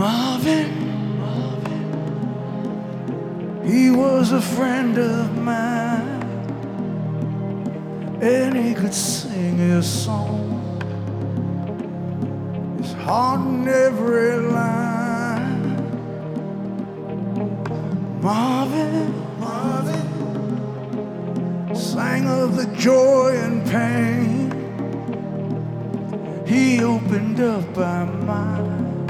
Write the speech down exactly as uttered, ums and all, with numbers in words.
Marvin, he was a friend of mine, and he could sing his song, his heart in every line. Marvin, Marvin sang of the joy and pain. He opened up my mind.